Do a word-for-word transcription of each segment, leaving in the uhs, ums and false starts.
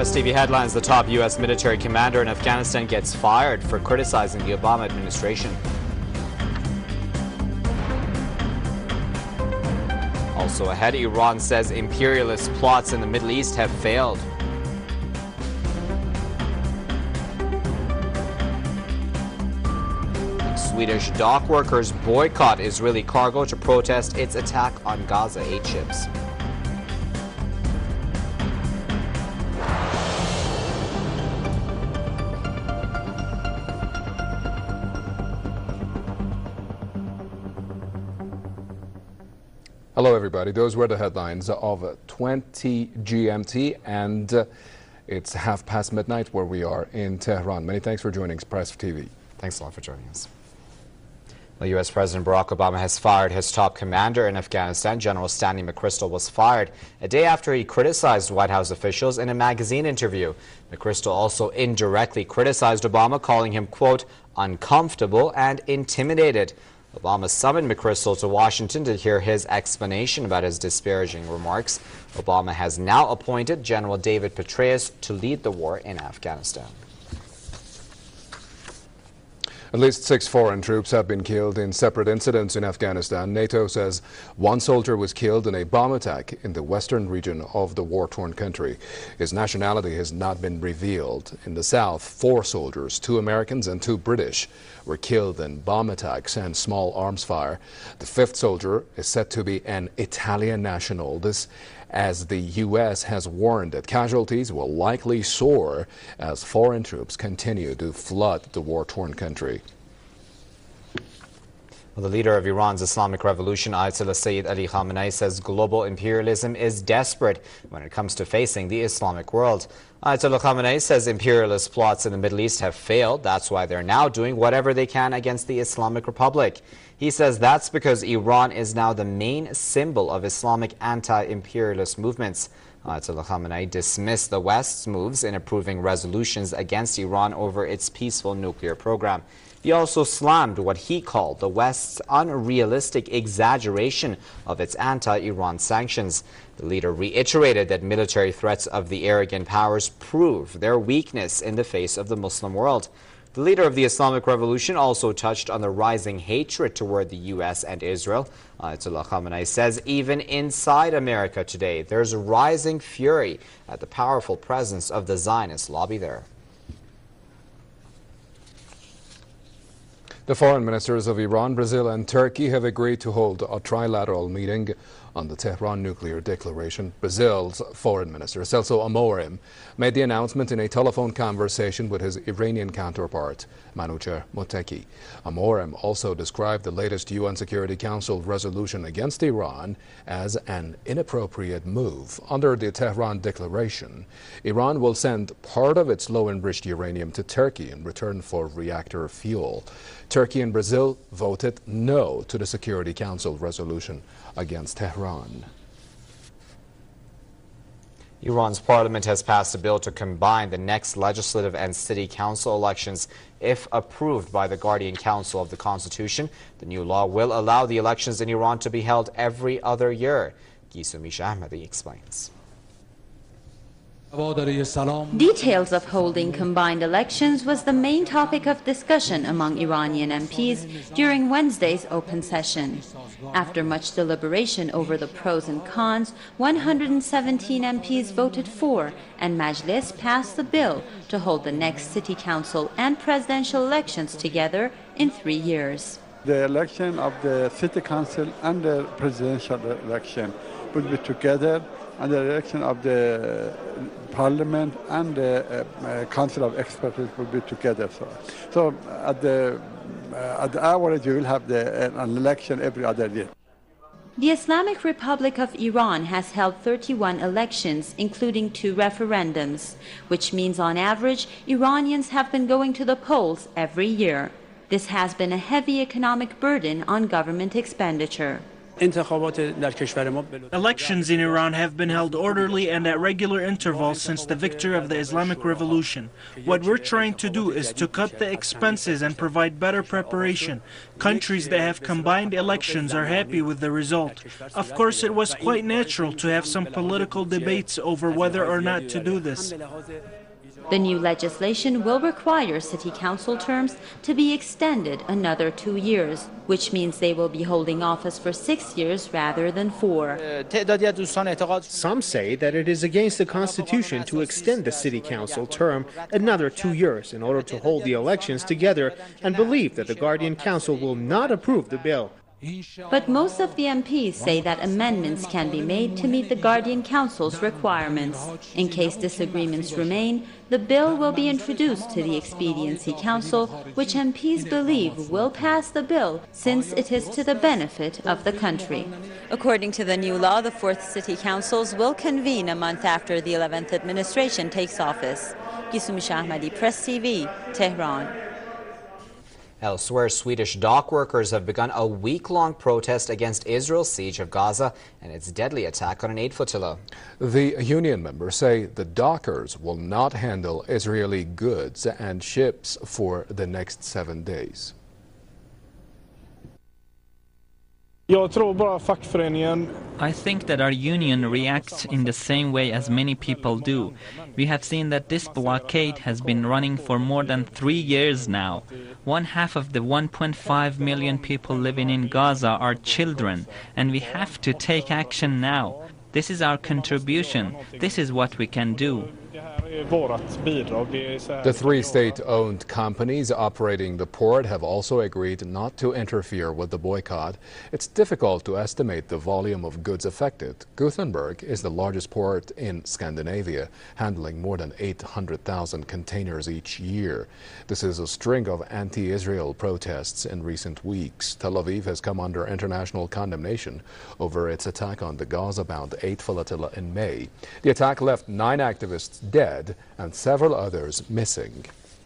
Press T V headlines: the top U S military commander in Afghanistan gets fired for criticizing the Obama administration. Also ahead, Iran says imperialist plots in the Middle East have failed. Swedish dock workers boycott Israeli cargo to protest its attack on Gaza aid ships. Hello everybody, those were the headlines of twenty G M T, and uh, it's half past midnight where we are in Tehran. Many thanks for joining Press T V. Thanks a lot for joining us. Well, U S President Barack Obama has fired his top commander in Afghanistan. General Stanley McChrystal was fired a day after he criticized White House officials in a magazine interview. McChrystal also indirectly criticized Obama, calling him, quote, uncomfortable and intimidated. Obama summoned McChrystal to Washington to hear his explanation about his disparaging remarks. Obama has now appointed General David Petraeus to lead the war in Afghanistan. At least six foreign troops have been killed in separate incidents in Afghanistan. NATO says one soldier was killed in a bomb attack in the western region of the war-torn country. His nationality has not been revealed. In the south, four soldiers, two Americans and two British, were killed in bomb attacks and small arms fire. The fifth soldier is said to be an Italian national. This as the U S has warned that casualties will likely soar as foreign troops continue to flood the war-torn country. Well, the leader of Iran's Islamic Revolution, Ayatollah Sayyid Ali Khamenei, says global imperialism is desperate when it comes to facing the Islamic world. Ayatollah Khamenei says imperialist plots in the Middle East have failed. That's why they're now doing whatever they can against the Islamic Republic. He says that's because Iran is now the main symbol of Islamic anti-imperialist movements. Ayatollah Khamenei dismissed the West's moves in approving resolutions against Iran over its peaceful nuclear program. He also slammed what he called the West's unrealistic exaggeration of its anti-Iran sanctions. The leader reiterated that military threats of the arrogant powers prove their weakness in the face of the Muslim world. The leader of the Islamic Revolution also touched on the rising hatred toward the U S and Israel. Ayatollah Khamenei says even inside America today, there's rising fury at the powerful presence of the Zionist lobby there. The foreign ministers of Iran, Brazil and Turkey have agreed to hold a trilateral meeting on the Tehran nuclear declaration. Brazil's foreign minister, Celso Amorim, made the announcement in a telephone conversation with his Iranian counterpart, Manouchehr Moteki. Amorim also described the latest U N Security Council resolution against Iran as an inappropriate move. Under the Tehran declaration, Iran will send part of its low-enriched uranium to Turkey in return for reactor fuel. Turkey and Brazil voted no to the Security Council resolution against Tehran. Iran's parliament has passed a bill to combine the next legislative and city council elections if approved by the Guardian Council of the Constitution. The new law will allow the elections in Iran to be held every other year. Gisumish Ahmadi explains. Details of holding combined elections was the main topic of discussion among Iranian M Ps during Wednesday's open session. After much deliberation over the pros and cons, one hundred seventeen M Ps voted for, and Majlis passed the bill to hold the next city council and presidential elections together in three years. The election of the city council and the presidential election will be together, and the election of the parliament and the uh, council of experts will be together. So, so at the uh, at the average, you will have the, uh, an election every other year. The Islamic Republic of Iran has held thirty-one elections, including two referendums, which means on average, Iranians have been going to the polls every year. This has been a heavy economic burden on government expenditure. Elections in Iran have been held orderly and at regular intervals since the victory of the Islamic Revolution. What we're trying to do is to cut the expenses and provide better preparation. Countries that have combined elections are happy with the result. Of course, it was quite natural to have some political debates over whether or not to do this. The new legislation will require city council terms to be extended another two years, which means they will be holding office for six years rather than four. Some say that it is against the Constitution to extend the city council term another two years in order to hold the elections together, and believe that the Guardian Council will not approve the bill. But most of the M Ps say that amendments can be made to meet the Guardian Council's requirements. In case disagreements remain, the bill will be introduced to the Expediency Council, which M Ps believe will pass the bill since it is to the benefit of the country. According to the new law, the fourth city councils will convene a month after the eleventh administration takes office. Gisumi Shahmadi, Press T V, Tehran. Elsewhere, Swedish dock workers have begun a week-long protest against Israel's siege of Gaza and its deadly attack on an aid flotilla. The union members say the dockers will not handle Israeli goods and ships for the next seven days. I think that our union reacts in the same way as many people do. We have seen that this blockade has been running for more than three years now. One half of the one point five million people living in Gaza are children, and we have to take action now. This is our contribution. This is what we can do. The three state-owned companies operating the port have also agreed not to interfere with the boycott. It's difficult to estimate the volume of goods affected. Gothenburg is the largest port in Scandinavia, handling more than eight hundred thousand containers each year. This is a string of anti-Israel protests in recent weeks. Tel Aviv has come under international condemnation over its attack on the Gaza-bound aid flotilla in May. The attack left nine activists dead and several others missing.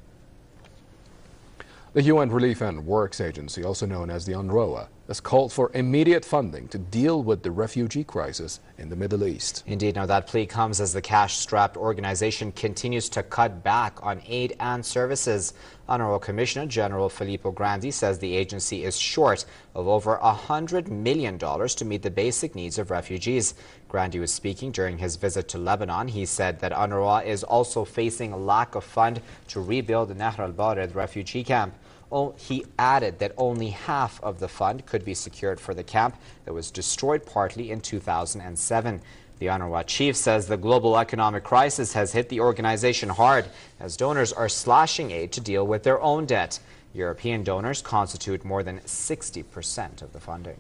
The U N Relief and Works Agency, also known as the UNRWA, has called for immediate funding to deal with the refugee crisis in the Middle East. Indeed, now that plea comes as the cash-strapped organization continues to cut back on aid and services. UNRWA Commissioner General Filippo Grandi says the agency is short of over one hundred million dollars to meet the basic needs of refugees. Grandi was speaking during his visit to Lebanon. He said that UNRWA is also facing a lack of fund to rebuild the Nahr al-Bared refugee camp. He added that only half of the fund could be secured for the camp that was destroyed partly in two thousand seven. The UNRWA chief says the global economic crisis has hit the organization hard as donors are slashing aid to deal with their own debt. European donors constitute more than sixty percent of the funding.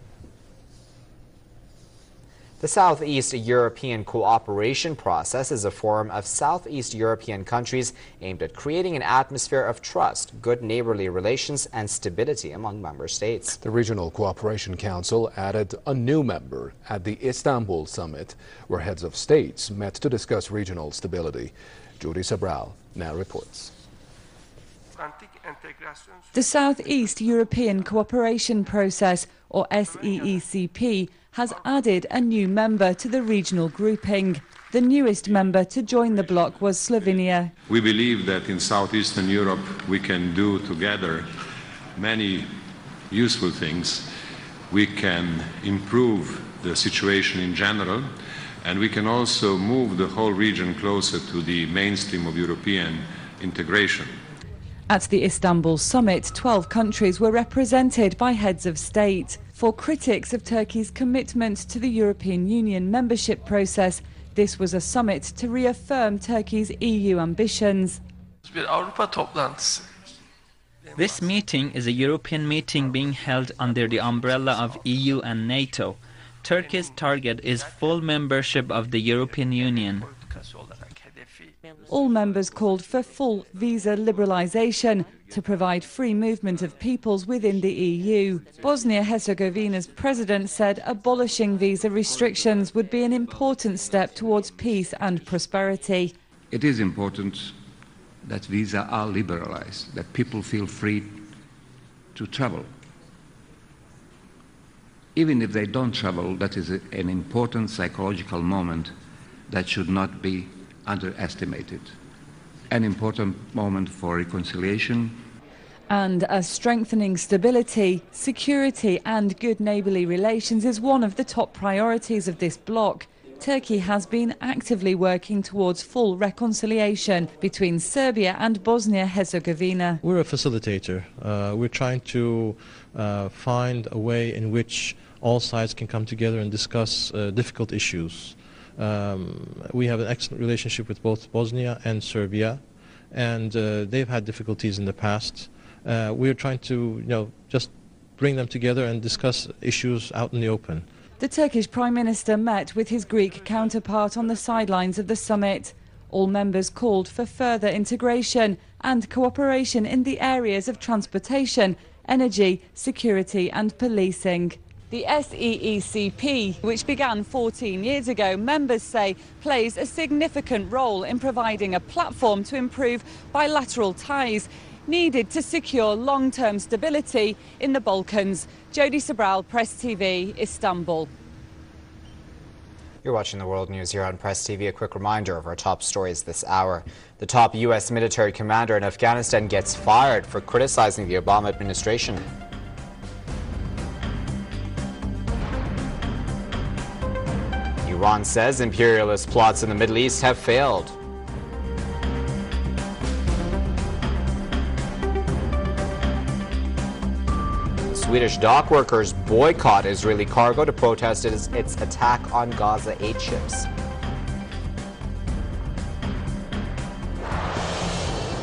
The Southeast European Cooperation Process is a forum of Southeast European countries aimed at creating an atmosphere of trust, good neighborly relations, and stability among member states. The Regional Cooperation Council added a new member at the Istanbul summit, where heads of states met to discuss regional stability. Judy Sabral now reports. The Southeast European Cooperation Process, or S E E C P, has added a new member to the regional grouping. The newest member to join the bloc was Slovenia. We believe that in Southeastern Europe we can do together many useful things. We can improve the situation in general, and we can also move the whole region closer to the mainstream of European integration. At the Istanbul summit, twelve countries were represented by heads of state. For critics of Turkey's commitment to the European Union membership process, this was a summit to reaffirm Turkey's E U ambitions. This meeting is a European meeting being held under the umbrella of E U and NATO. Turkey's target is full membership of the European Union. All members called for full visa liberalisation to provide free movement of peoples within the E U. Bosnia-Herzegovina's president said abolishing visa restrictions would be an important step towards peace and prosperity. It is important that visas are liberalised, that people feel free to travel. Even if they don't travel, that is a, an important psychological moment that should not be underestimated. An important moment for reconciliation. And as strengthening stability, security and good neighbourly relations is one of the top priorities of this bloc, Turkey has been actively working towards full reconciliation between Serbia and Bosnia-Herzegovina. We're a facilitator. Uh, we're trying to uh, find a way in which all sides can come together and discuss uh, difficult issues. Um, we have an excellent relationship with both Bosnia and Serbia, and uh, they've had difficulties in the past. Uh, we're trying to, you know, just bring them together and discuss issues out in the open. The Turkish Prime Minister met with his Greek counterpart on the sidelines of the summit. All members called for further integration and cooperation in the areas of transportation, energy, security and policing. The S E E C P, which began fourteen years ago, members say plays a significant role in providing a platform to improve bilateral ties needed to secure long-term stability in the Balkans. Jody Sobral, Press T V, Istanbul. You're watching the World News here on Press T V. A quick reminder of our top stories this hour. The top U S military commander in Afghanistan gets fired for criticizing the Obama administration. Iran says imperialist plots in the Middle East have failed. Swedish dock workers boycott Israeli cargo to protest its, its attack on Gaza aid ships.